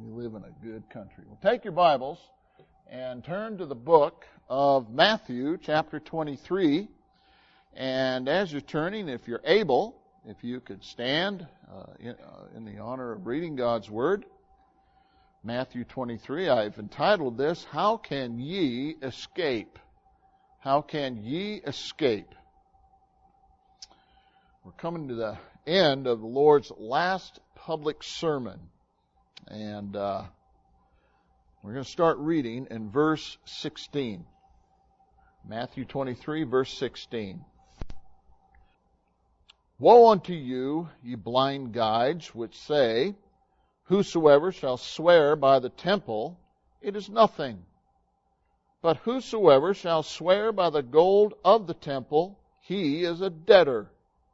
We live in a good country. Well, take your Bibles and turn to the book of Matthew, chapter 23. And as you're turning, if you're able, if you could stand in the honor of reading God's Word. Matthew 23, I've entitled this, How Can Ye Escape? How can ye escape? We're coming to the end of the Lord's last public sermon. And we're going to start reading in verse 16. Matthew 23, verse 16. Woe unto you, ye blind guides, which say, Whosoever shall swear by the temple, it is nothing. But whosoever shall swear by the gold of the temple, he is a debtor.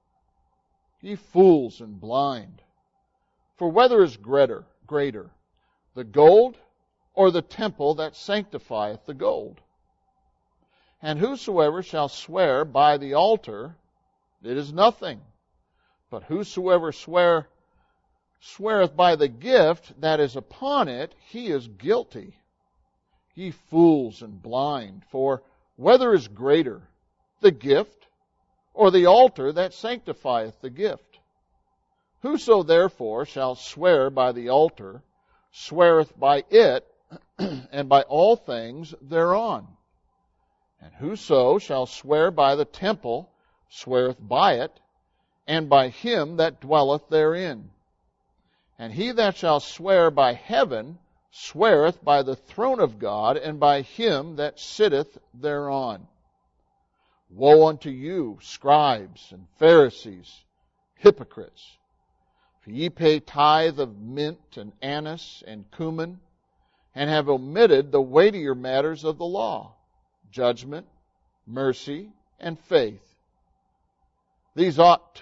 Ye fools and blind! For whether is greater, the gold or the temple that sanctifieth the gold? And whosoever shall swear by the altar, it is nothing. But whosoever sweareth by the gift that is upon it, he is guilty. Ye fools and blind! For whether is greater, the gift or the altar that sanctifieth the gift? Whoso therefore shall swear by the altar, sweareth by it, and by all things thereon. And whoso shall swear by the temple, sweareth by it, and by him that dwelleth therein. And he that shall swear by heaven, sweareth by the throne of God, and by him that sitteth thereon. Woe unto you, scribes and Pharisees, hypocrites! For ye pay tithe of mint and anise and cumin, and have omitted the weightier matters of the law, judgment, mercy, and faith. These ought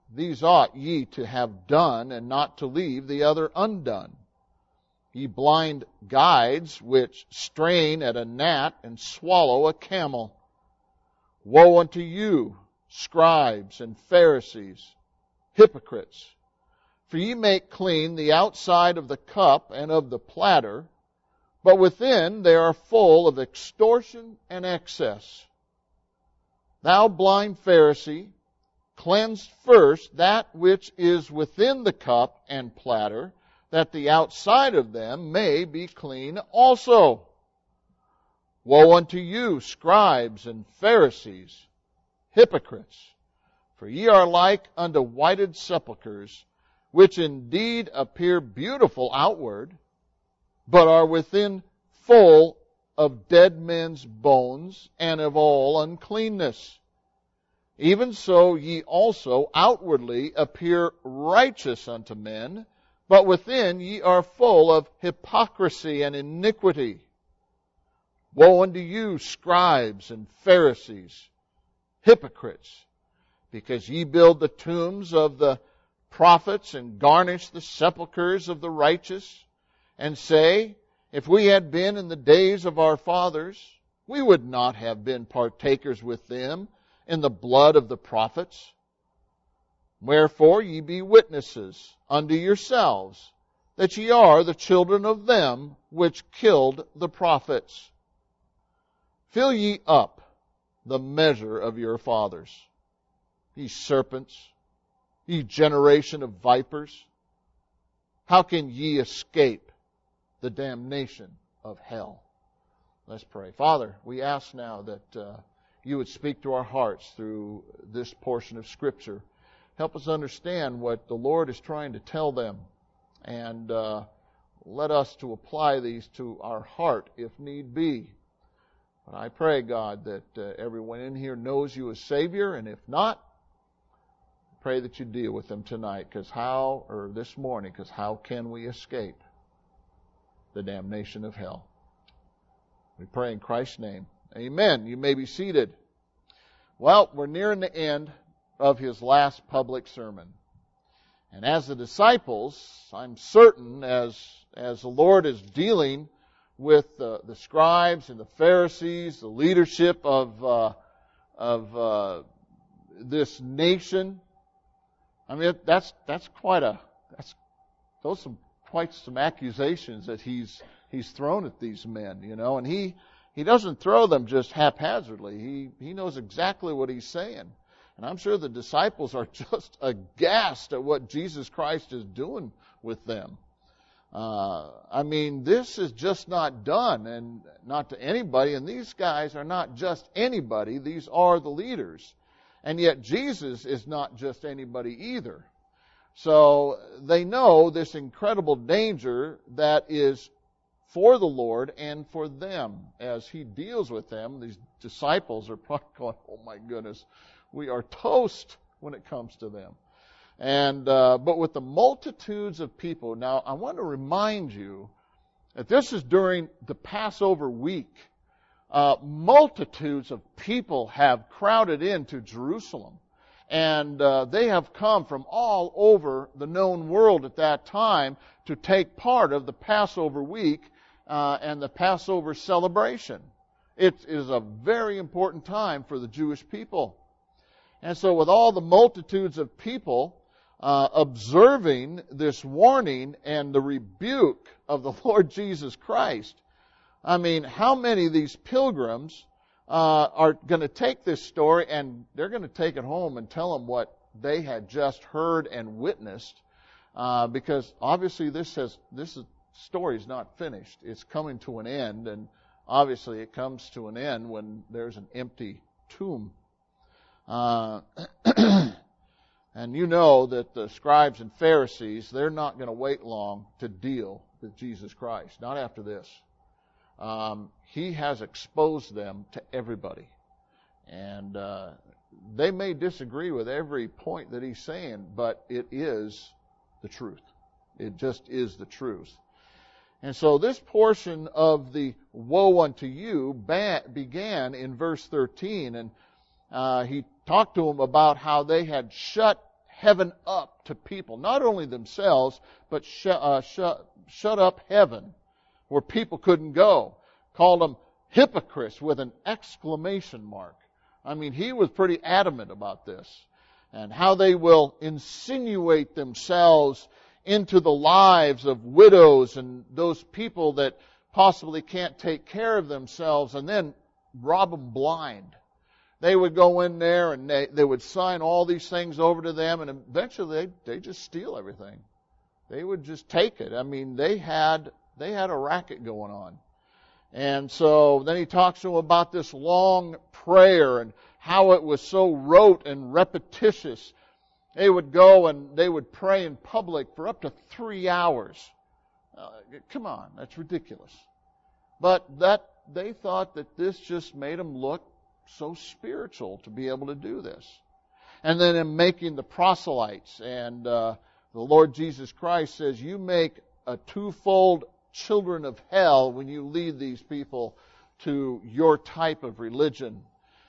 ye to have done, and not to leave the other undone. Ye blind guides, which strain at a gnat and swallow a camel. Woe unto you, scribes and Pharisees, hypocrites! For ye make clean the outside of the cup and of the platter, but within they are full of extortion and excess. Thou blind Pharisee, cleanse first that which is within the cup and platter, that the outside of them may be clean also. Woe unto you, scribes and Pharisees, hypocrites! For ye are like unto whited sepulchres, which indeed appear beautiful outward, but are within full of dead men's bones and of all uncleanness. Even so ye also outwardly appear righteous unto men, but within ye are full of hypocrisy and iniquity. Woe unto you, scribes and Pharisees, hypocrites! Because ye build the tombs of the prophets and garnish the sepulchres of the righteous, and say, If we had been in the days of our fathers, we would not have been partakers with them in the blood of the prophets. Wherefore ye be witnesses unto yourselves, that ye are the children of them which killed the prophets. Fill ye up the measure of your fathers, ye serpents, ye generation of vipers. How can ye escape the damnation of hell? Let's pray. Father, we ask now that you would speak to our hearts through this portion of Scripture. Help us understand what the Lord is trying to tell them, and let us to apply these to our heart if need be. But I pray, God, that everyone in here knows you as Savior, and if not, pray that you deal with them tonight, this morning, because how can we escape the damnation of hell? We pray in Christ's name. Amen. You may be seated. Well, we're nearing the end of his last public sermon. And as the disciples, I'm certain, as the Lord is dealing with the scribes and the Pharisees, the leadership of this nation, I mean, those some quite some accusations that he's thrown at these men, and he doesn't throw them just haphazardly. He knows exactly what he's saying. And I'm sure the disciples are just aghast at what Jesus Christ is doing with them. This is just not done, and not to anybody. And these guys are not just anybody. These are the leaders. And yet Jesus is not just anybody either. So they know this incredible danger that is for the Lord and for them. As he deals with them, these disciples are probably going, oh my goodness, we are toast when it comes to them. And but with the multitudes of people, now I want to remind you that this is during the Passover week. Multitudes of people have crowded into Jerusalem. And they have come from all over the known world at that time to take part of the Passover week and the Passover celebration. It is a very important time for the Jewish people. And so with all the multitudes of people observing this warning and the rebuke of the Lord Jesus Christ, how many of these pilgrims are going to take this story and they're going to take it home and tell them what they had just heard and witnessed? Because obviously this story is not finished. It's coming to an end, and obviously it comes to an end when there's an empty tomb. And you know that the scribes and Pharisees, they're not going to wait long to deal with Jesus Christ. Not after this. He has exposed them to everybody. And they may disagree with every point that he's saying, but it is the truth. It just is the truth. And so this portion of the woe unto you began in verse 13. And he talked to them about how they had shut heaven up to people. Not only themselves, but shut up heaven where people couldn't go. Called them hypocrites with an exclamation mark. He was pretty adamant about this. And how they will insinuate themselves into the lives of widows and those people that possibly can't take care of themselves, and then rob them blind. They would go in there and they would sign all these things over to them, and eventually they just steal everything. They would just take it. They had a racket going on. And so then he talks to them about this long prayer and how it was so rote and repetitious. They would go and they would pray in public for up to 3 hours. Come on, that's ridiculous. But they thought that this just made them look so spiritual to be able to do this. And then in making the proselytes, and the Lord Jesus Christ says, you make a twofold children of hell when you lead these people to your type of religion.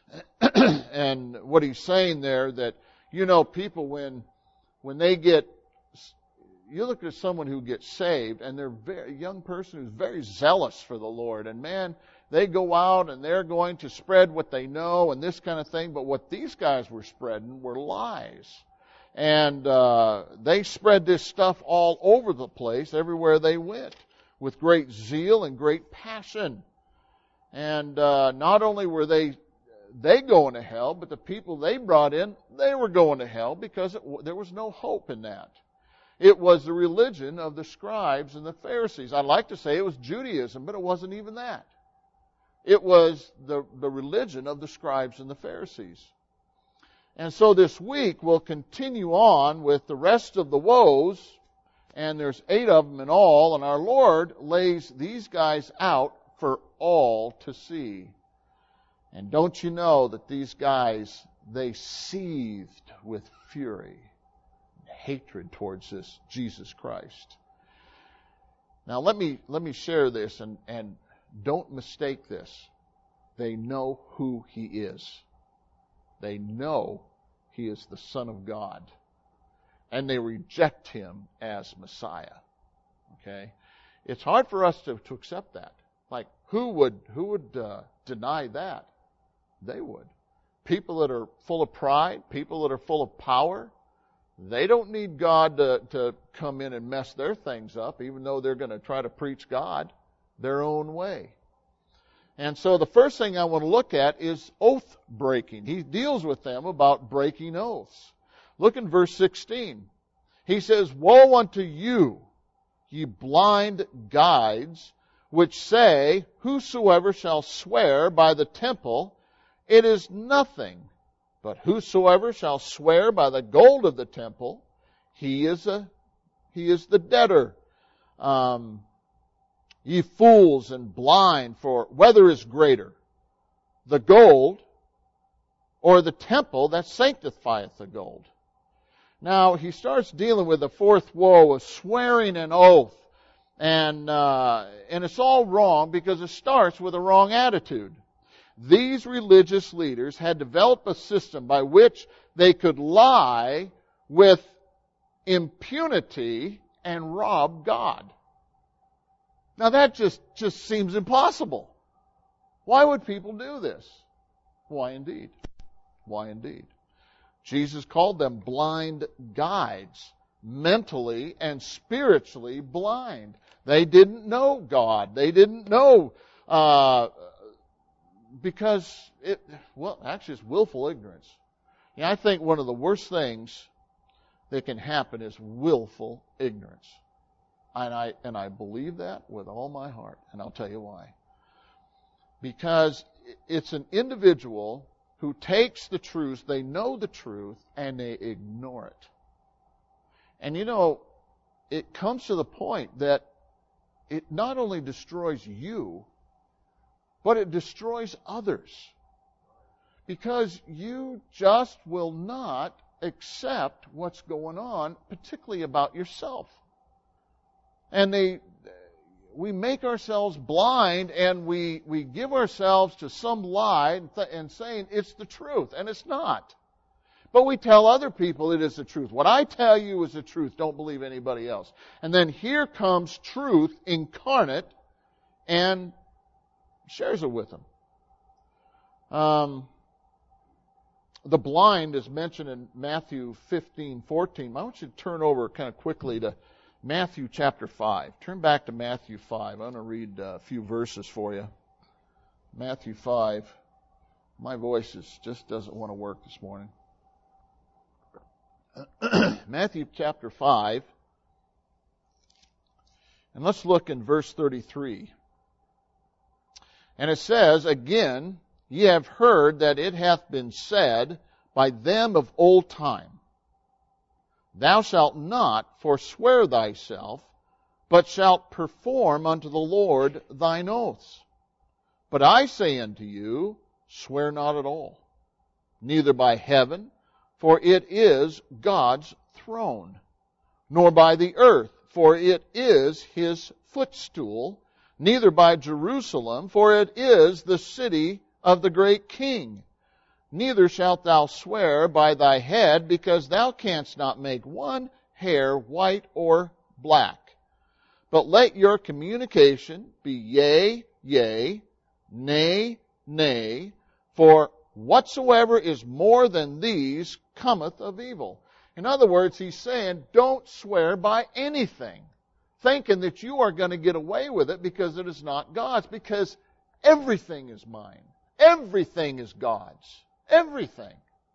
And what he's saying there, that people when they get, you look at someone who gets saved and they're a young person who's very zealous for the Lord, and man, they go out and they're going to spread what they know and this kind of thing, but what these guys were spreading were lies. And they spread this stuff all over the place, everywhere they went, with great zeal and great passion. And not only were they going to hell, but the people they brought in, they were going to hell because there was no hope in that. It was the religion of the scribes and the Pharisees. I'd like to say it was Judaism, but it wasn't even that. It was the religion of the scribes and the Pharisees. And so this week we'll continue on with the rest of the woes, and there's 8 of them in all, and our Lord lays these guys out for all to see. And don't you know that these guys, they seethed with fury and hatred towards this Jesus Christ. Now let me share this, and don't mistake this. They know who He is. They know He is the Son of God. And they reject Him as Messiah. Okay? It's hard for us to accept that. Like, who would deny that? They would. People that are full of pride, people that are full of power, They don't need God to come in and mess their things up, even though they're going to try to preach God their own way. And so the first thing I want to look at is oath breaking. He deals with them about breaking oaths. Look in verse 16. He says, "Woe unto you, ye blind guides, which say, Whosoever shall swear by the temple, it is nothing. But whosoever shall swear by the gold of the temple, he is the debtor. Ye fools and blind, for whether is greater, the gold or the temple that sanctifieth the gold?" Now, he starts dealing with the fourth woe of swearing an oath. And it's all wrong because it starts with a wrong attitude. These religious leaders had developed a system by which they could lie with impunity and rob God. Now that just seems impossible. Why would people do this? Why indeed? Why indeed? Jesus called them blind guides, mentally and spiritually blind. They didn't know God. They didn't know because actually it's willful ignorance. I think one of the worst things that can happen is willful ignorance. And I believe that with all my heart, and I'll tell you why. Because it's an individual who takes the truth, they know the truth, and they ignore it. And it comes to the point that it not only destroys you, but it destroys others. Because you just will not accept what's going on, particularly about yourself. And we make ourselves blind, and we give ourselves to some lie and saying it's the truth, and it's not. But we tell other people it is the truth. What I tell you is the truth. Don't believe anybody else. And then here comes truth incarnate and shares it with them. The blind is mentioned in Matthew 15:14. I want you to turn over kind of quickly to Matthew chapter 5. Turn back to Matthew 5. I'm going to read a few verses for you. Matthew 5. My voice just doesn't want to work this morning. Matthew chapter 5. And let's look in verse 33. And it says, "Again, ye have heard that it hath been said by them of old time, Thou shalt not forswear thyself, but shalt perform unto the Lord thine oaths. But I say unto you, swear not at all, neither by heaven, for it is God's throne, nor by the earth, for it is his footstool, neither by Jerusalem, for it is the city of the great King. Neither shalt thou swear by thy head, because thou canst not make one hair white or black. But let your communication be yea, yea, nay, nay, for whatsoever is more than these cometh of evil." In other words, he's saying, don't swear by anything, thinking that you are going to get away with it because it is not God's, because everything is mine. Everything is God's. Everything.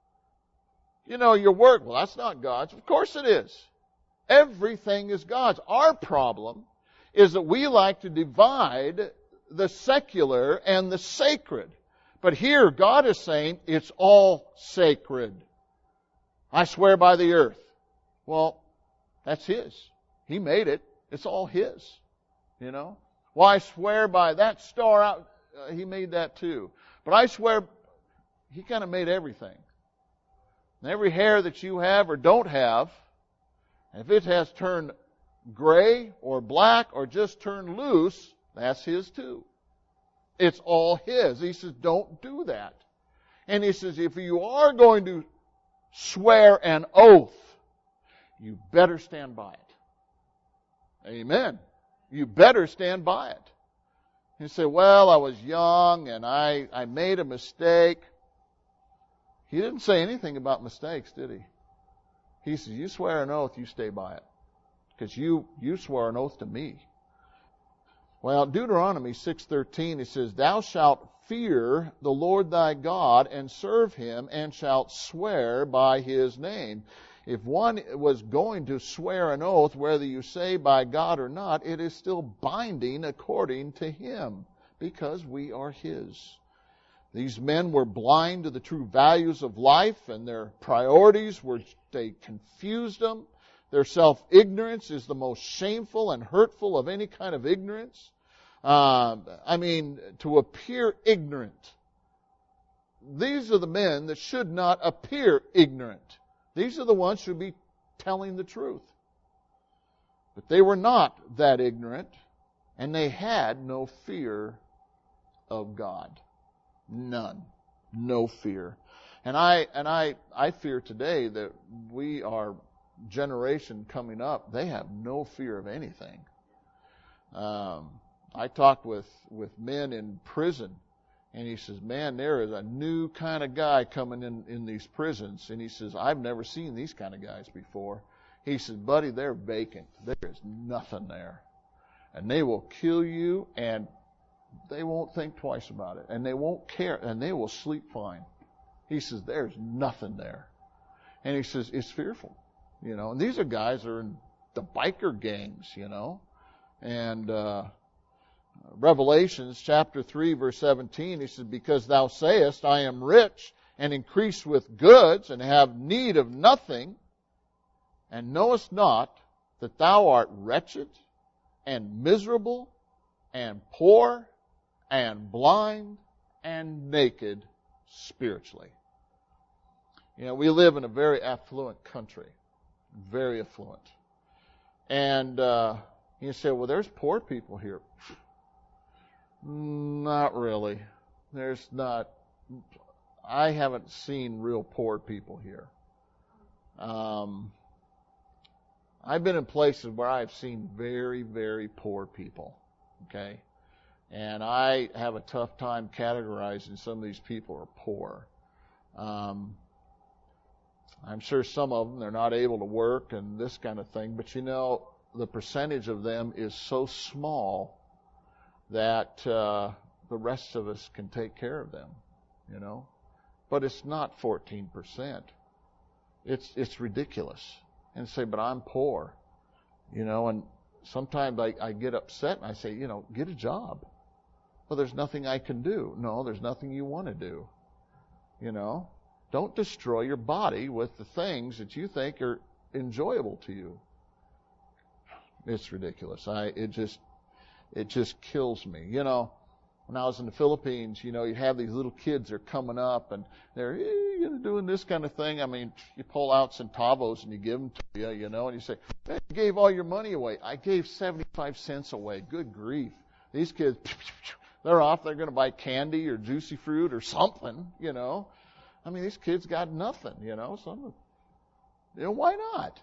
Your work, well, that's not God's. Of course it is. Everything is God's. Our problem is that we like to divide the secular and the sacred. But here, God is saying it's all sacred. I swear by the earth. Well, that's His. He made it. It's all His. Well, I swear by that star out. He made that too. But I swear, He kind of made everything. And every hair that you have or don't have, if it has turned gray or black or just turned loose, that's His too. It's all His. He says, don't do that. And He says, if you are going to swear an oath, you better stand by it. Amen. You better stand by it. You say, well, I was young and I made a mistake. He didn't say anything about mistakes, did He? He says, you swear an oath, you stay by it. Because you swore an oath to me. Well, Deuteronomy 6:13, it says, thou shalt fear the Lord thy God and serve him and shalt swear by his name. If one was going to swear an oath, whether you say by God or not, it is still binding according to him, because we are his. These men were blind to the true values of life, and their priorities they confused them. Their self-ignorance is the most shameful and hurtful of any kind of ignorance. To appear ignorant. These are the men that should not appear ignorant. These are the ones who should be telling the truth. But they were not that ignorant, and they had no fear of God. None. No fear. And I fear today that our generation coming up, they have no fear of anything. I talked with men in prison, and he says, man, there is a new kind of guy coming in these prisons. And he says, I've never seen these kind of guys before. He says, buddy, they're vacant. There is nothing there. And they will kill you, and they won't think twice about it. And they won't care, and they will sleep fine. He says, there's nothing there. And he says, it's fearful. And these are guys that are in the biker gangs, And Revelations chapter 3, verse 17, he says, because thou sayest, I am rich and increase with goods and have need of nothing, and knowest not that thou art wretched and miserable and poor and blind and naked spiritually. We live in a very affluent country. Very affluent. And you say, well, there's poor people here. Not really. There's not. I haven't seen real poor people here. I've been in places where I've seen very, very poor people. Okay? And I have a tough time categorizing some of these people are poor. I'm sure some of them, they're not able to work and this kind of thing. But the percentage of them is so small that the rest of us can take care of them, But it's not 14%. It's ridiculous. And say, but I'm poor, And sometimes I get upset and I say, get a job. Well, there's nothing I can do. No, there's nothing you want to do. Don't destroy your body with the things that you think are enjoyable to you. It's ridiculous. It just kills me. When I was in the Philippines, you have these little kids that are coming up and they're doing this kind of thing. You pull out centavos and you give them to you, and you say, hey, you gave all your money away. I gave 75 cents away. Good grief. These kids, they're off. They're going to buy candy or juicy fruit or something, These kids got nothing, why not?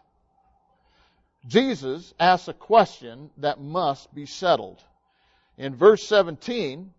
Jesus asks a question that must be settled. In verse 17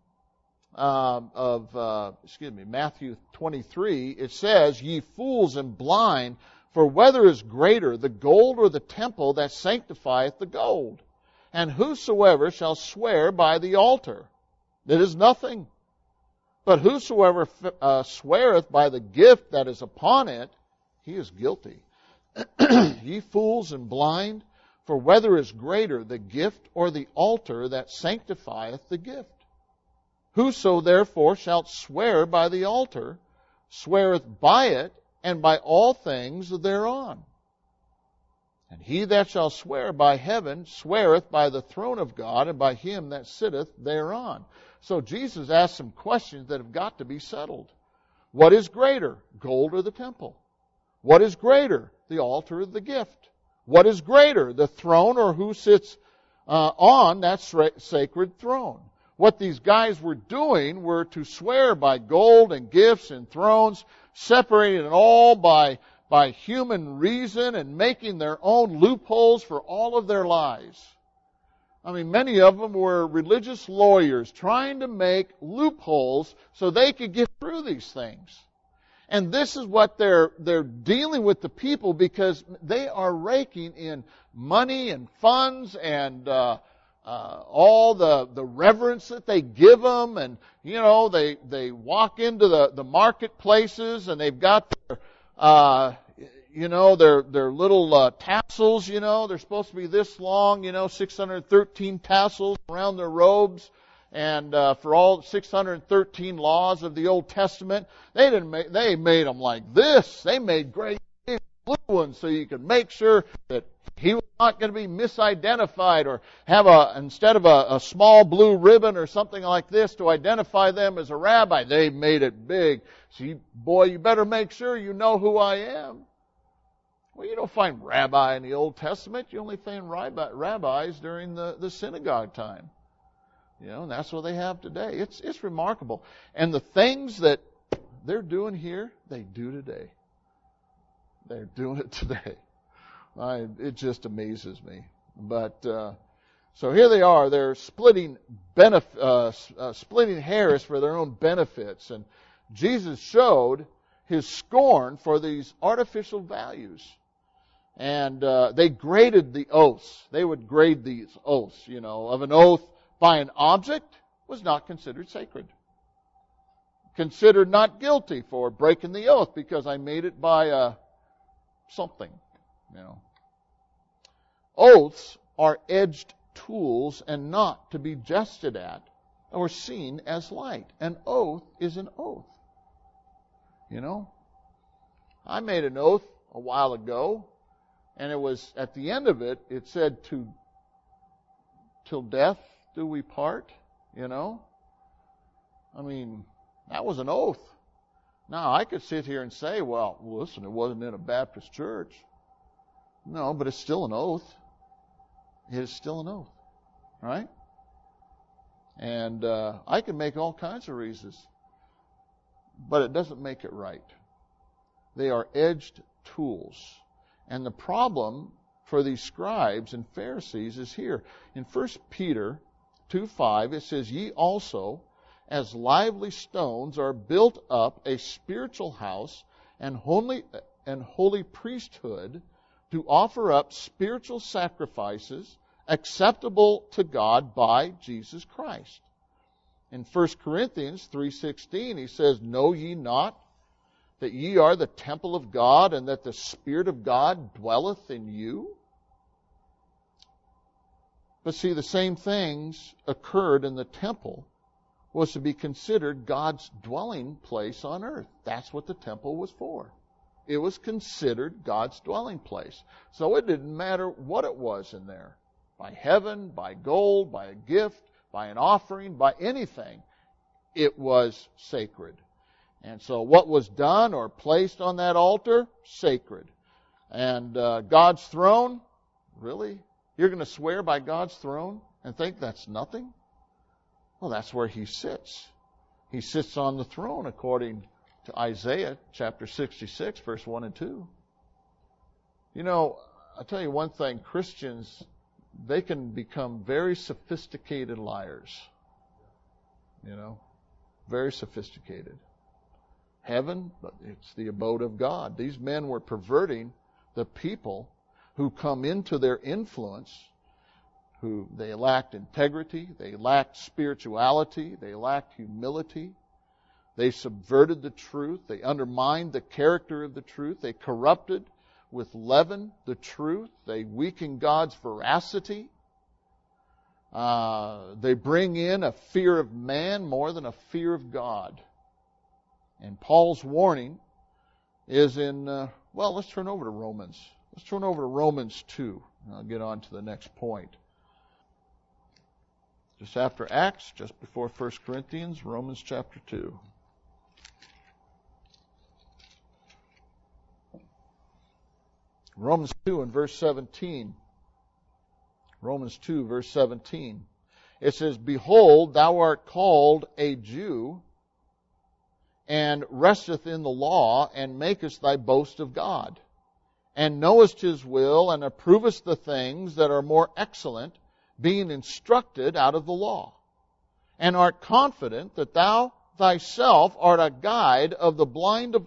of Matthew 23, it says, ye fools and blind, for whether is greater, the gold or the temple that sanctifieth the gold? And whosoever shall swear by the altar, it is nothing. But whosoever sweareth by the gift that is upon it, he is guilty. Ye fools and blind, for whether is greater, the gift or the altar that sanctifieth the gift? Whoso therefore shall swear by the altar, sweareth by it, and by all things thereon. And he that shall swear by heaven, sweareth by the throne of God, and by him that sitteth thereon. So Jesus asked some questions that have got to be settled. What is greater, gold or the temple? What is greater, the altar or the gift? What is greater, the throne or who sits on that sacred throne? What these guys were doing were to swear by gold and gifts and thrones, separating it all by human reason and making their own loopholes for all of their lives. Many of them were religious lawyers trying to make loopholes so they could get through these things. And this is what they're dealing with the people, because they are raking in money and funds and all the reverence that they give them. And, they walk into the marketplaces and they've got their, their little tassels, they're supposed to be this long, 613 tassels around their robes. And for all 613 laws of the Old Testament, they made them like this. They made great big blue ones so you could make sure that he was not going to be misidentified, or have instead of a small blue ribbon or something like this to identify them as a rabbi, they made it big. So you better make sure you know who I am. Well, you don't find rabbi in the Old Testament. You only find rabbis during the synagogue time. And that's what they have today. It's remarkable. And the things that they're doing here, they do today. They're doing it today. It just amazes me. But so here they are. They're splitting hairs for their own benefits. And Jesus showed His scorn for these artificial values. And they graded the oaths. They would grade these oaths, of an oath by an object was not considered sacred. Considered not guilty for breaking the oath because I made it by something. Oaths are edged tools and not to be jested at or seen as light. An oath is an oath. I made an oath a while ago, and it was at the end of it said till death do we part, that was an oath. Now, I could sit here and say, well, listen, it wasn't in a Baptist church. No, but it's still an oath. It is still an oath, right? And I can make all kinds of reasons, but it doesn't make it right. They are edged tools. And the problem for these scribes and Pharisees is here. In 1 Peter 2:5, it says, "Ye also, as lively stones, are built up a spiritual house and holy priesthood, to offer up spiritual sacrifices acceptable to God by Jesus Christ." In 1 Corinthians 3:16, he says, "Know ye not that ye are the temple of God, and that the Spirit of God dwelleth in you?" But see, the same things occurred in the temple was to be considered God's dwelling place on earth. That's what the temple was for. It was considered God's dwelling place. So it didn't matter what it was in there. By heaven, by gold, by a gift, by an offering, by anything. It was sacred. And so what was done or placed on that altar, sacred. And God's throne, really? You're going to swear by God's throne and think that's nothing? Well, that's where He sits. He sits on the throne according to Isaiah chapter 66, verse 1 and 2. I'll tell you one thing. Christians, they can become very sophisticated liars. Very sophisticated. Heaven, but it's the abode of God. These men were perverting the people who come into their influence, who they lacked integrity, they lacked spirituality, they lacked humility. They subverted the truth. They undermined the character of the truth. They corrupted with leaven the truth. They weaken God's veracity. They bring in a fear of man more than a fear of God. And Paul's warning is in, let's turn over to Romans. Let's turn over to Romans 2. And I'll get on to the next point. Just after Acts, just before 1 Corinthians, Romans chapter 2. Romans 2 and verse 17. Romans 2, verse 17. It says, "Behold, thou art called a Jew, and resteth in the law, and makest thy boast of God, and knowest His will, and approvest the things that are more excellent, being instructed out of the law, and art confident that thou thyself art a guide of the blind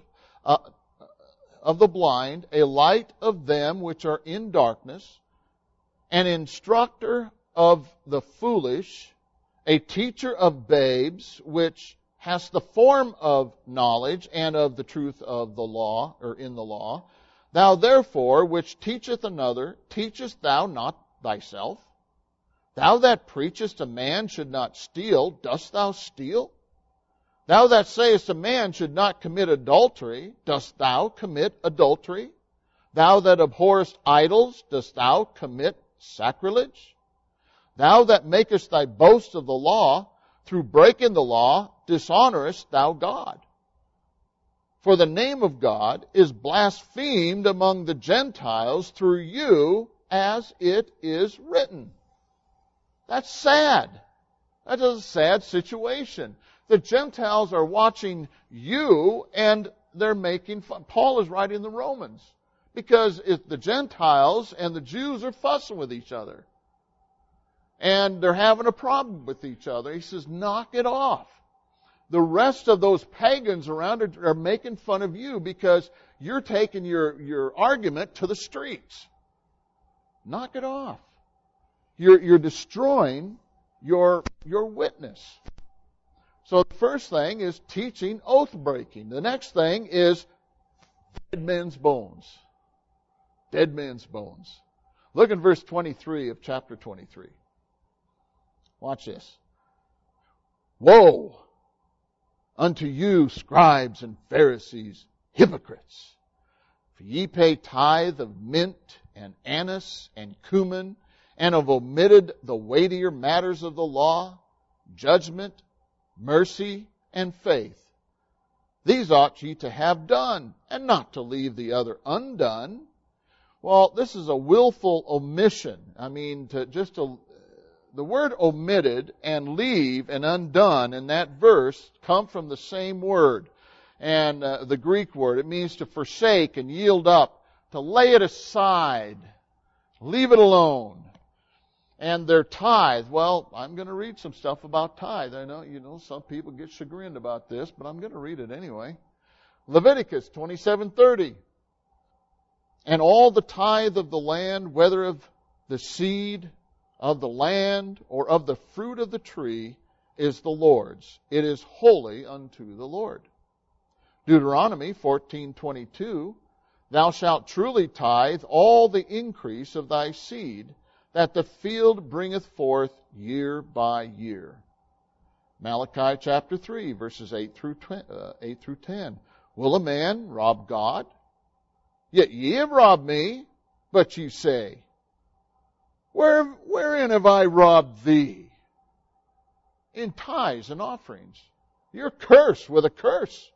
uh, of the blind, a light of them which are in darkness, an instructor of the foolish, a teacher of babes, which has the form of knowledge and of the truth of the law, or in the law. Thou therefore, which teacheth another, teachest thou not thyself? Thou that preachest a man should not steal, dost thou steal? Thou that sayest a man should not commit adultery, dost thou commit adultery? Thou that abhorrest idols, dost thou commit sacrilege? Thou that makest thy boast of the law, through breaking the law, dishonorest thou God. For the name of God is blasphemed among the Gentiles through you, as it is written. That's sad. That is a sad situation. The Gentiles are watching you and they're making fun. Paul is writing the Romans because the Gentiles and the Jews are fussing with each other. And they're having a problem with each other. He says, knock it off. The rest of those pagans around are making fun of you because you're taking your argument to the streets. Knock it off. You're destroying your witness. So the first thing is teaching oath breaking. The next thing is dead men's bones. Dead men's bones. Look at verse 23 of chapter 23. Watch this. Woe unto you, scribes and Pharisees, hypocrites! For ye pay tithe of mint and anise and cumin, and have omitted the weightier matters of the law, judgment, mercy, and faith. These ought ye to have done, and not to leave the other undone. Well, this is a willful omission. The word omitted and leave and undone in that verse come from the same word. And the Greek word, it means to forsake and yield up, to lay it aside, leave it alone. And their tithe, well, I'm going to read some stuff about tithe. I know, some people get chagrined about this, but I'm going to read it anyway. Leviticus 27:30. And all the tithe of the land, whether of the seed of the land or of the fruit of the tree, is the Lord's. It is holy unto the Lord. Deuteronomy 14:22. Thou shalt truly tithe all the increase of thy seed, that the field bringeth forth year by year. Malachi chapter 3, verses 8 through 10. Will a man rob God? Yet ye have robbed me. But ye say, Wherein have I robbed thee? In tithes and offerings. You're cursed with a curse.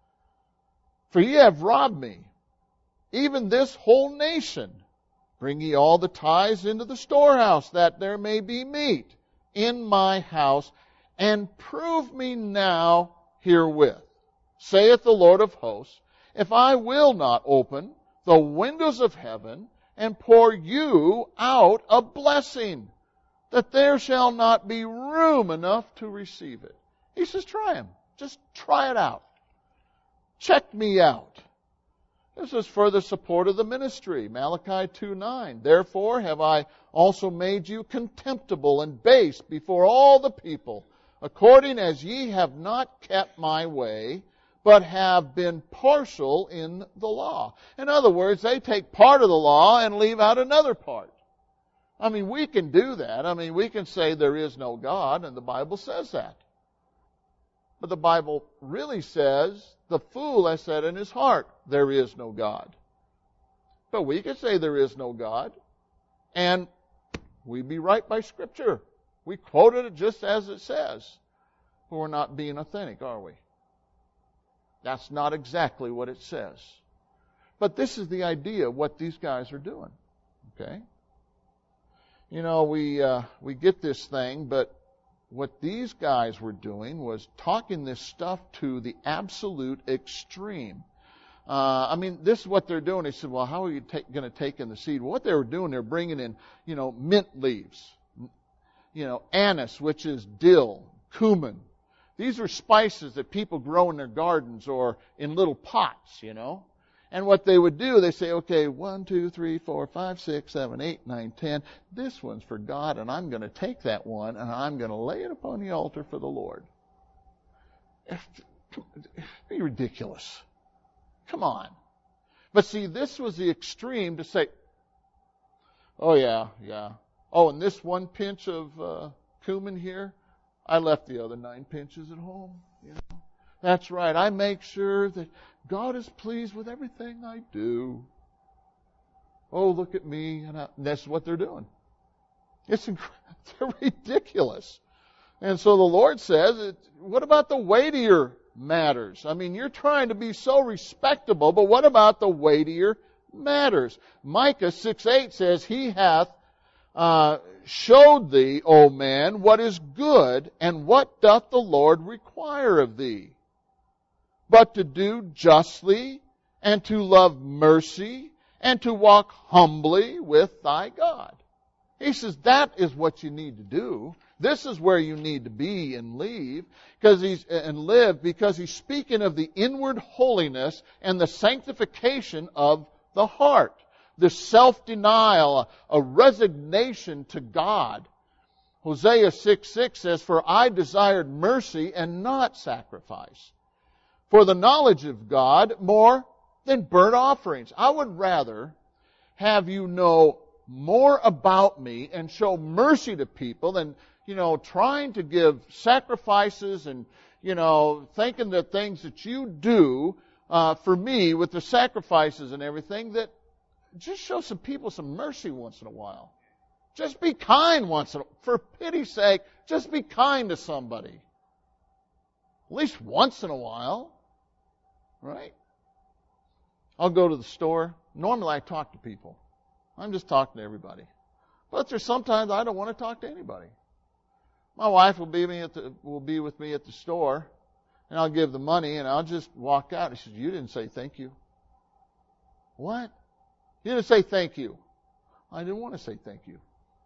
For ye have robbed me, even this whole nation. Bring ye all the tithes into the storehouse, that there may be meat in my house, and prove me now herewith, saith the Lord of hosts, if I will not open the windows of heaven and pour you out a blessing, that there shall not be room enough to receive it. He says, try him. Just try it out. Check me out. This is for the support of the ministry. Malachi 2:9. Therefore have I also made you contemptible and base before all the people, according as ye have not kept my way, but have been partial in the law. In other words, they take part of the law and leave out another part. We can do that. We can say there is no God, and the Bible says that. But the Bible really says, the fool has said in his heart, there is no God. But we can say there is no God, and we'd be right by Scripture. We quoted it just as it says. But we're not being authentic, are we? That's not exactly what it says. But this is the idea of what these guys are doing. Okay? We get this thing, but what these guys were doing was talking this stuff to the absolute extreme. This is what they're doing. They said, well, how are you going to take in the seed? Well, what they were doing, they're bringing in, mint leaves. Anise, which is dill, cumin. These are spices that people grow in their gardens or in little pots, And what they would do, they say, okay, 1, 2, 3, 4, 5, 6, 7, 8, 9, 10. This one's for God, and I'm going to take that one, and I'm going to lay it upon the altar for the Lord. Be ridiculous. Come on. But see, this was the extreme to say, oh yeah. Oh, and this one pinch of cumin here, I left the other 9 pinches at home. That's right. I make sure that God is pleased with everything I do. Oh, look at me. And that's what they're doing. It's ridiculous. And so the Lord says, what about the weightier matters? I mean, you're trying to be so respectable, but what about the weightier matters? Micah 6:8 says, He hath showed thee, O man, what is good, and what doth the Lord require of thee? But to do justly, and to love mercy, and to walk humbly with thy God. He says that is what you need to do. This is where you need to be and live, because he's speaking of the inward holiness and the sanctification of the heart. The self-denial, a resignation to God. Hosea 6:6 says, For I desired mercy and not sacrifice, for the knowledge of God more than burnt offerings. I would rather have you know more about me and show mercy to people than, trying to give sacrifices and, thinking that things that you do for me with the sacrifices and everything, that just show some people some mercy once in a while. Just be kind once in a while. For pity's sake, just be kind to somebody. At least once in a while. Right? I'll go to the store. Normally I talk to people. I'm just talking to everybody. But there's sometimes I don't want to talk to anybody. My wife will be with me at the store, and I'll give the money, and I'll just walk out. She says, You didn't say thank you. What? You didn't say thank you. I didn't want to say thank you.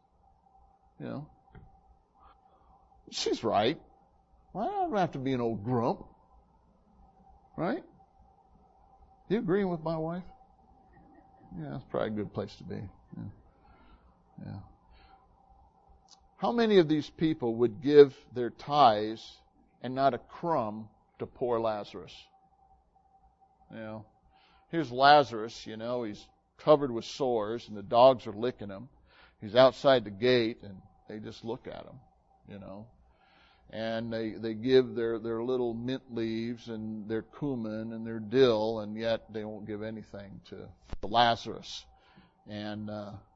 She's right. Well, I don't have to be an old grump. Right? You agreeing with my wife? Yeah, that's probably a good place to be. Yeah. How many of these people would give their tithes and not a crumb to poor Lazarus? Here's Lazarus, he's covered with sores, and the dogs are licking him. He's outside the gate, and they just look at him, And they give their little mint leaves and their cumin and their dill, and yet they won't give anything to Lazarus. And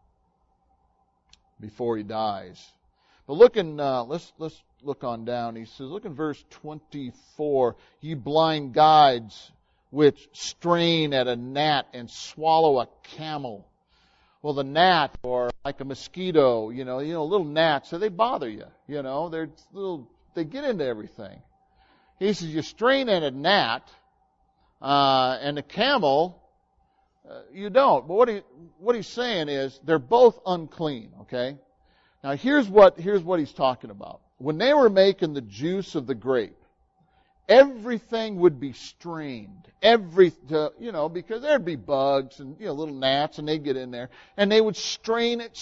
before he dies. But let's look on down. He says, look in verse 24. Ye blind guides, which strain at a gnat and swallow a camel. Well, the gnat, or like a mosquito, little gnats, so they bother you. They're little. They get into everything. He says, you strain at a gnat, and a camel, you don't. But what he's saying is, they're both unclean, okay? Now here's what he's talking about. When they were making the juice of the grape, everything would be strained. Because there'd be bugs and, little gnats, and they'd get in there, and they would strain it.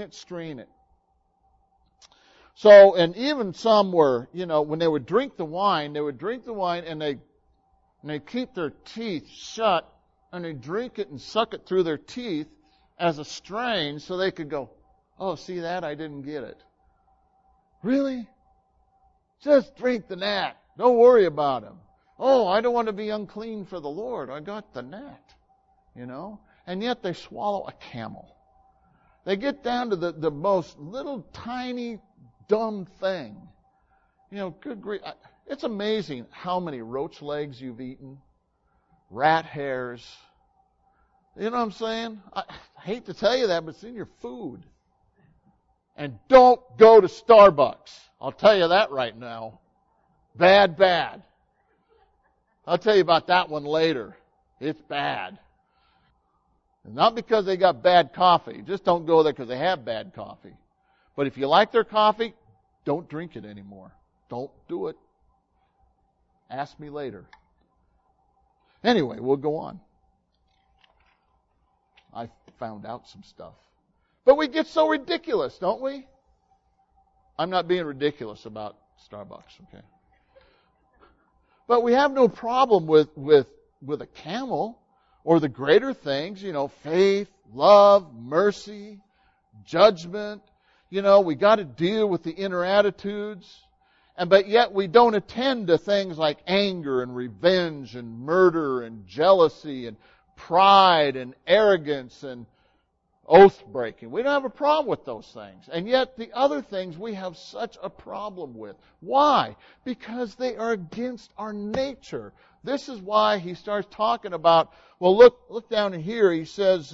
So, and even some were, when they would drink the wine and they keep their teeth shut, and they drink it and suck it through their teeth as a strain so they could go, oh, see that? I didn't get it. Really? Just drink the gnat. Don't worry about him. Oh, I don't want to be unclean for the Lord. I got the gnat. And yet they swallow a camel. They get down to the most little tiny dumb thing. Good grief. It's amazing how many roach legs you've eaten, rat hairs. You know what I'm saying? I hate to tell you that, but it's in your food. And don't go to Starbucks. I'll tell you that right now. Bad. I'll tell you about that one later. It's bad. And not because they got bad coffee. Just don't go there because they have bad coffee. But if you like their coffee, don't drink it anymore. Don't do it. Ask me later. Anyway, we'll go on. I found out some stuff. But we get so ridiculous, don't we? I'm not being ridiculous about Starbucks, okay? But we have no problem with a camel or the greater things, faith, love, mercy, judgment. We got to deal with the inner attitudes. But yet we don't attend to things like anger and revenge and murder and jealousy and pride and arrogance and oath breaking. We don't have a problem with those things. And yet the other things we have such a problem with. Why? Because they are against our nature. This is why he starts talking about, well, look down in here. He says,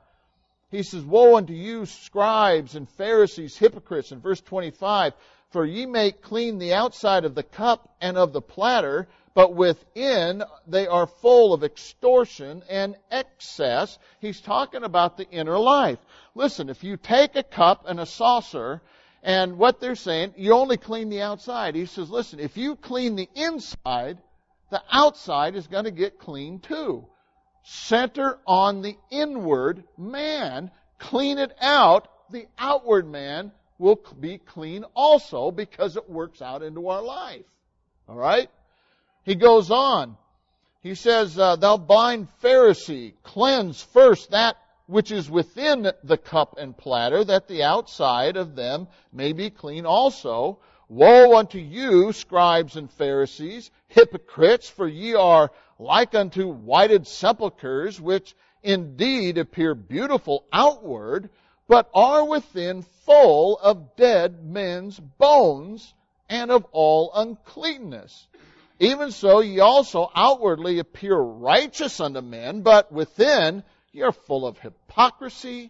woe unto you, scribes and Pharisees, hypocrites, in verse 25, for ye make clean the outside of the cup and of the platter, but within they are full of extortion and excess. He's talking about the inner life. Listen, if you take a cup and a saucer, and what they're saying, you only clean the outside. He says, listen, if you clean the inside, the outside is going to get clean too. Center on the inward man, clean it out, the outward man will be clean also because it works out into our life. All right? He goes on. He says, thou blind Pharisee, cleanse first that which is within the cup and platter, that the outside of them may be clean also. Woe unto you, scribes and Pharisees, hypocrites, for ye are like unto whited sepulchres, which indeed appear beautiful outward, but are within full of dead men's bones and of all uncleanness. Even so, ye also outwardly appear righteous unto men, but within ye are full of hypocrisy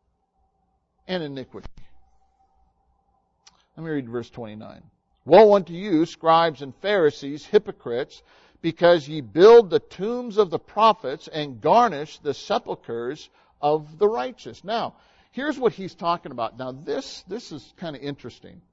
and iniquity. Let me read verse 29. Woe unto you, scribes and Pharisees, hypocrites, because ye build the tombs of the prophets and garnish the sepulchres of the righteous. Now, here's what he's talking about. Now, this is kind of interesting.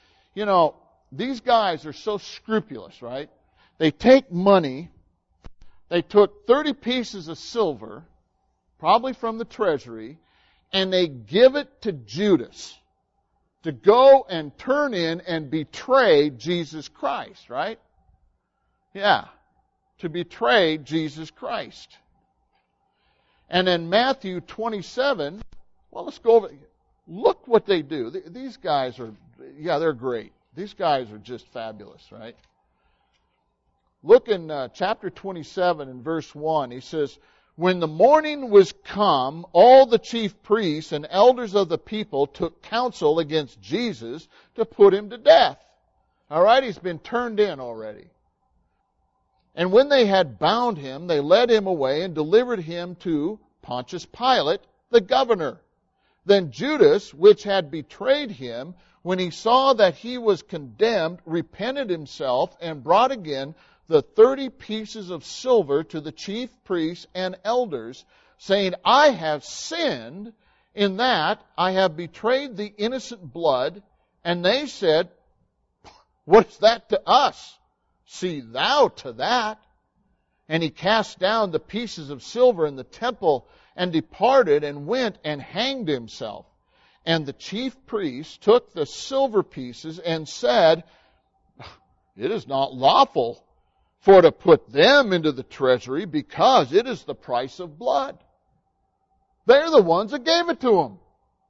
These guys are so scrupulous, right? They take money. They took 30 pieces of silver, probably from the treasury, and they give it to Judas to go and turn in and betray Jesus Christ, right? Yeah, to betray Jesus Christ. And in Matthew 27, well, let's go over. Look what they do. These guys are, they're great. These guys are just fabulous, right? Look in chapter 27 and verse 1. He says, when the morning was come, all the chief priests and elders of the people took counsel against Jesus to put him to death. All right, he's been turned in already. And when they had bound him, they led him away and delivered him to Pontius Pilate, the governor. Then Judas, which had betrayed him, when he saw that he was condemned, repented himself and brought again the 30 pieces of silver to the chief priests and elders, saying, I have sinned in that I have betrayed the innocent blood. And they said, what is that to us? See thou to that. And he cast down the pieces of silver in the temple and departed and went and hanged himself. And the chief priests took the silver pieces and said, it is not lawful for to put them into the treasury, because it is the price of blood. They're the ones that gave it to him.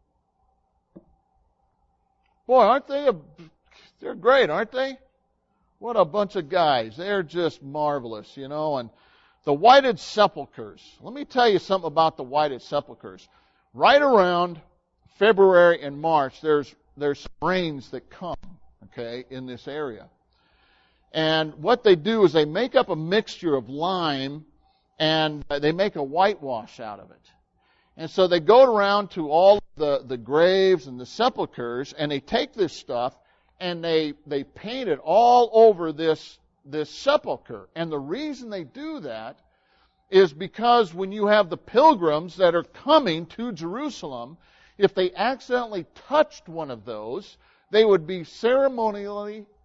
Boy, aren't they? They're great, aren't they? What a bunch of guys. They're just marvelous, And the whited sepulchres. Let me tell you something about the whited sepulchres. Right around February and March, there's rains that come, in this area. And what they do is they make up a mixture of lime and they make a whitewash out of it. And so they go around to all the graves and the sepulchres, and they take this stuff and they paint it all over this sepulcher. And the reason they do that is because when you have the pilgrims that are coming to Jerusalem, if they accidentally touched one of those, they would be ceremonially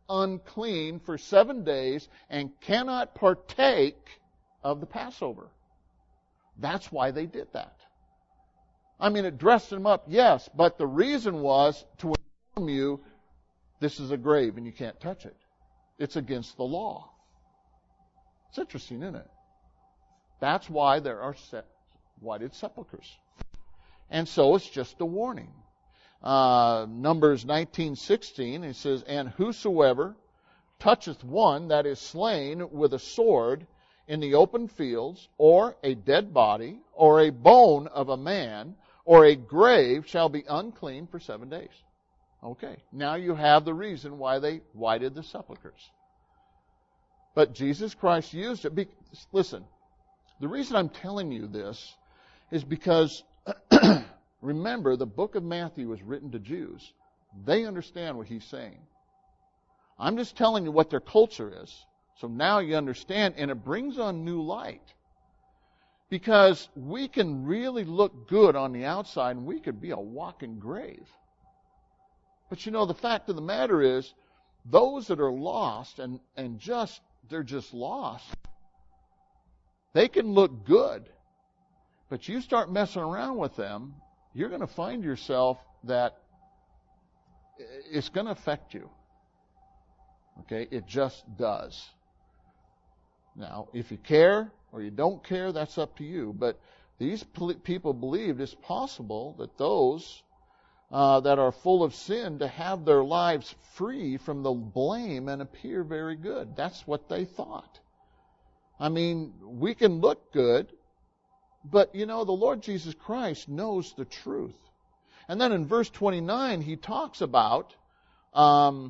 unclean for 7 days and cannot partake of the Passover. That's why they did that. I mean, it dressed them up, yes, but the reason was to inform you this is a grave and you can't touch it. It's against the law. It's interesting, isn't it? That's why there are whited sepulchres. And so it's just a warning. Numbers 19:16, it says, "And whosoever toucheth one that is slain with a sword in the open fields, or a dead body, or a bone of a man, or a grave, shall be unclean for 7 days." Okay, now you have the reason why they whited the sepulchres. But Jesus Christ used it. Listen, the reason I'm telling you this is because, remember, the book of Matthew was written to Jews. They understand what he's saying. I'm just telling you what their culture is. So now you understand, and it brings on new light. Because we can really look good on the outside, and we could be a walking grave. But you know, the fact of the matter is, those that are lost and they're just lost, they can look good. But you start messing around with them, you're going to find yourself that it's going to affect you. Okay? It just does. Now, if you care or you don't care, that's up to you. But these people believed it's possible that those that are full of sin to have their lives free from the blame and appear very good. That's what they thought. I mean, we can look good, but you know, the Lord Jesus Christ knows the truth. And then in verse 29, he talks about, the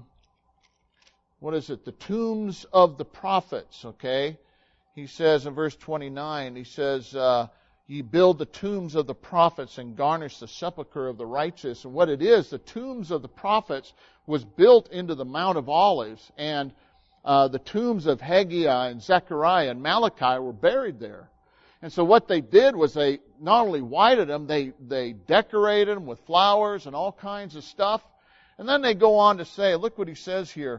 tombs of the prophets, okay? He says in verse 29, he says, "Ye build the tombs of the prophets and garnish the sepulchre of the righteous." And what it is, the tombs of the prophets was built into the Mount of Olives, and the tombs of Haggai and Zechariah and Malachi were buried there. And so what they did was they not only whited them, they decorated them with flowers and all kinds of stuff. And then they go on to say, look what he says here.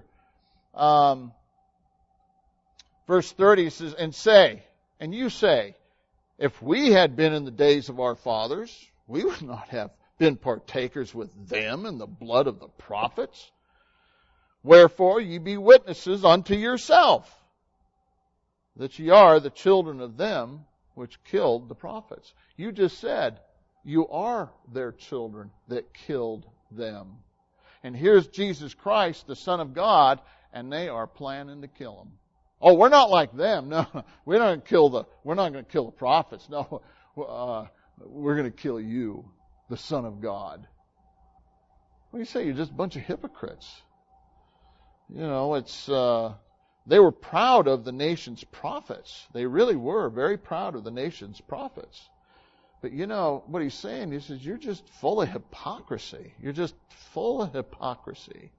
Verse 30, he says, "And you say, if we had been in the days of our fathers, we would not have been partakers with them in the blood of the prophets. Wherefore ye be witnesses unto yourself, that ye are the children of them which killed the prophets." You just said, you are their children that killed them. And here's Jesus Christ, the Son of God, and they are planning to kill him. Oh, we're not like them. No, we're not going to kill the prophets. No, we're going to kill you, the Son of God. What do you say? You're just a bunch of hypocrites. You know, they were proud of the nation's prophets. They really were very proud of the nation's prophets. But you know, what he's saying, he says, you're just full of hypocrisy. You're just full of hypocrisy.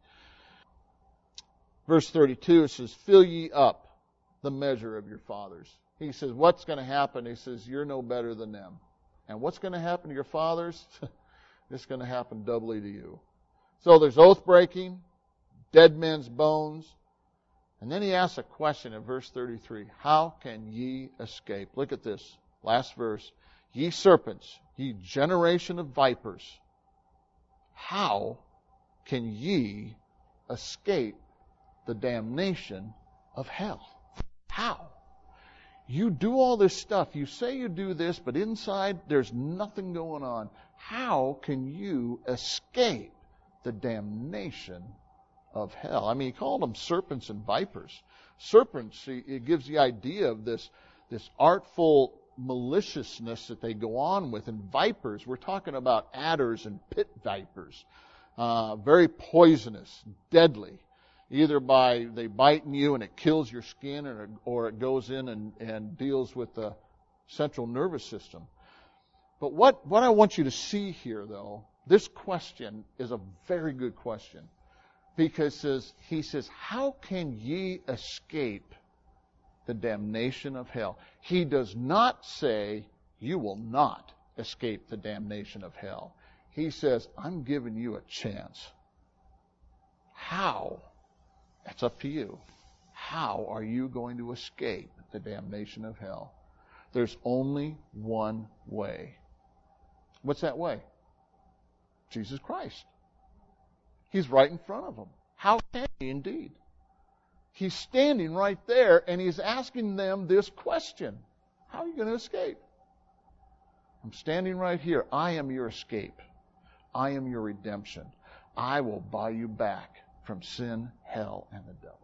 Verse 32, it says, "Fill ye up the measure of your fathers." He says, what's going to happen? He says, you're no better than them. And what's going to happen to your fathers? It's going to happen doubly to you. So there's oath breaking, dead men's bones. And then he asks a question in verse 33. "How can ye escape?" Look at this last verse. "Ye serpents, ye generation of vipers, how can ye escape the damnation of hell?" How? You do all this stuff. You say you do this, but inside there's nothing going on. How can you escape the damnation of hell? I mean, he called them serpents and vipers. Serpents, it gives the idea of this artful maliciousness that they go on with. And vipers, we're talking about adders and pit vipers. Very poisonous, deadly. Either they biting you and it kills your skin, or it goes in and deals with the central nervous system. But what I want you to see here, though, this question is a very good question. Because he says, how can ye escape the damnation of hell? He does not say, you will not escape the damnation of hell. He says, I'm giving you a chance. How It's up to you. How are you going to escape the damnation of hell? There's only one way. What's that way? Jesus Christ. He's right in front of them. How can he indeed? He's standing right there and he's asking them this question. How are you going to escape? I'm standing right here. I am your escape. I am your redemption. I will buy you back from sin, hell, and the devil.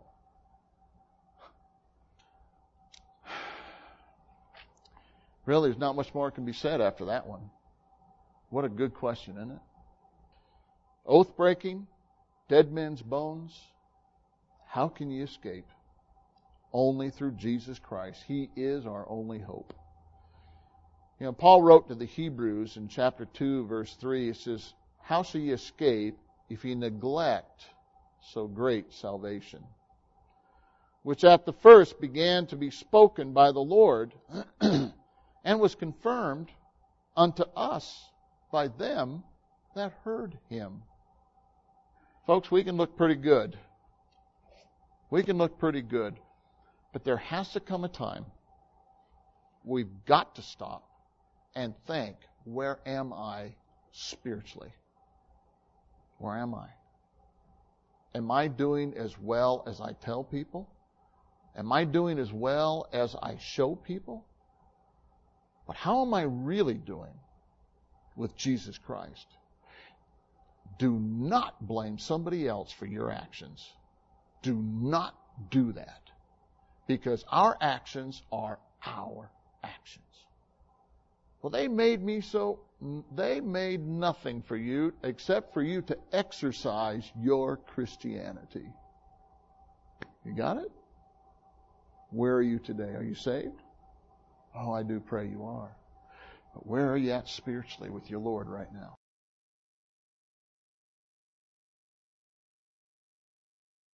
Really, there's not much more can be said after that one. What a good question, isn't it? Oath breaking, dead men's bones. How can you escape? Only through Jesus Christ. He is our only hope. You know, Paul wrote to the Hebrews in chapter 2, verse 3, it says, how shall ye escape if ye neglect so great salvation? Which at the first began to be spoken by the Lord, and was confirmed unto us by them that heard him. Folks, we can look pretty good. We can look pretty good. But there has to come a time we've got to stop and think, where am I spiritually? Where am I? Am I doing as well as I tell people? Am I doing as well as I show people? But how am I really doing with Jesus Christ? Do not blame somebody else for your actions. Do not do that. Because our actions are our actions. Well, they made me so. They made nothing for you except for you to exercise your Christianity. You got it? Where are you today? Are you saved? Oh, I do pray you are. But where are you at spiritually with your Lord right now?